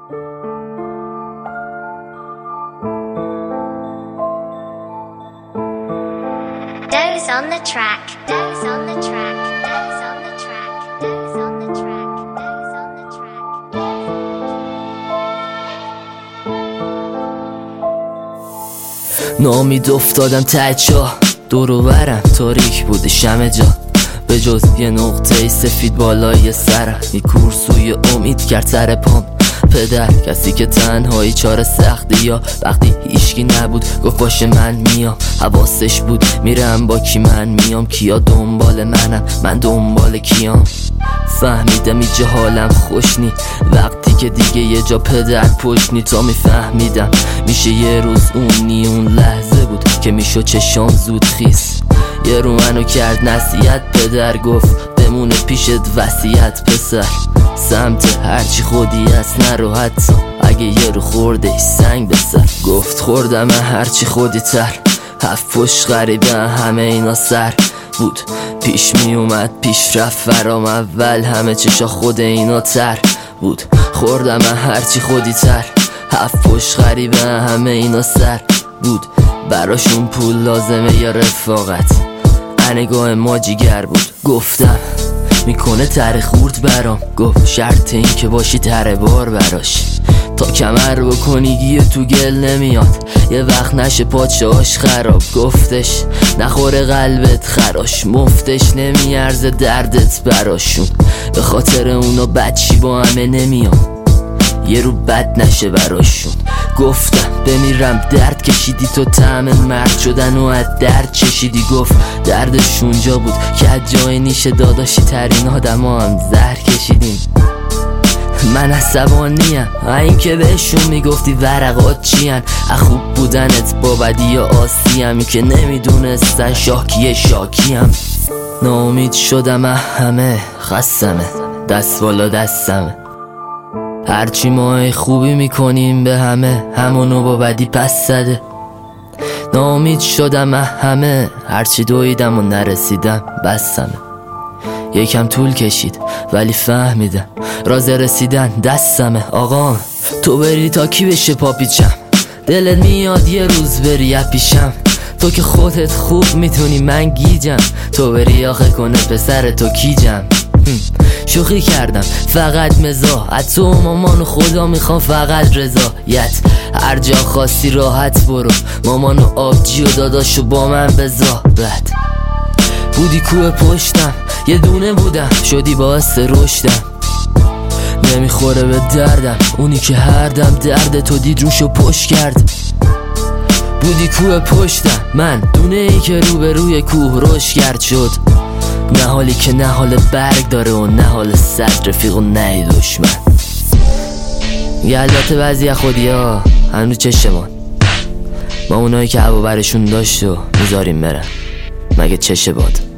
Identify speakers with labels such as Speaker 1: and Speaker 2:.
Speaker 1: Doze on the track. Doze on the track. Doze on the track. Doze on the track. Doze on the track.
Speaker 2: نامید افتادم ته چاه، دور و برم تاریک بوده شمع جا، به جز یه نقطه سفید بالای سرم. یه کورسوی امید کرد سر پام. پدر کسی که تنهایی چاره سختی، یا وقتی هیچکی نبود گفت باشه من میام. حواسش بود میرم با کی من میام، کیا دنبال منم من دنبال کیام. فهمیدم اینجا حالم خوش نی، وقتی که دیگه یه جا پدر پشت نی. تا میفهمیدم میشه یه روز اونی، اون لحظه بود که میشد چشام زود خیس. یه رو منو کرد نصیحت، پدر گفت بمونه پیشت وصیت. پسر سمت هرچی خودی هست نرو، حتی اگه یه رو خورده سنگ به سر. گفت خوردم هرچی خودی تر، هفت پشت غریبه همه اینا سر بود. پیش می اومد پیش رفت فرام، اول همه چشا خود اینا تر بود. خوردم هرچی خودی تر، هفت پشت غریبه همه اینا سر بود. براشون پول لازمه یا رفاقت، نگاه ما جیگر بود. گفتم میکنه تره خورد برام، گفت شرط این که باشی تره بار براش. تا کمر بکنی گیه تو گل نمیاد، یه وقت نشه پاچه‌اش خراب. گفتش نخوره قلبت خراش، مفتش نمیارزه دردت براشون. به خاطر اونا بچی با همه نمیام، یه رو بد نشه براشون. گفتم بمیرم درد کشیدی تو، طعم مرد شدن و از درد چشیدی. گفت دردش اونجا بود که از جای نیشه داداشی ترین آدم ها هم زهر کشیدیم. من عصبانیم این که بهشون میگفتی ورقات چیان، خوب بودنت با بدی یا آسیم، که نمیدونستن شاکیه شاکیم. ناامید شدم همه، خستمه دست بالا دستمه. هرچی ما خوبی میکنیم به همه، همونو با بدی پس زده. ناامید شدم همه، هرچی دویدم و نرسیدم بسمه. یکم طول کشید ولی فهمیدم راز رسیدن دستمه. آقا تو بری تا کی بشه پاپیچم، دلت میاد یه روز بری پیشم. تو که خودت خوب میتونی من گیجم، تو بری آخه کنه پسر تو کیجم. شوخی کردم فقط مزاح، از تو مامان و خدا میخوام فقط رضایت. هر جا خواستی راحت برو، مامان و آبجی و داداشو با من بزا. بد بودی کوه پشتم، یه دونه بودم شدی باعث رشدم. نمیخوره به دردم اونی که هر دم درد تو دید روشو پشت کرد. بودی کوه پشتم من، دونه ای که رو به روی کوه رشد کرد شد. نه حالی که نه حال برگ داره و نه حال صد رفیق و نه دشمن. یه البته بعضی خودی ها هنو چشمان، ما اونایی که هوا برشون داشت و میذاریم برن، مگه چشه باد.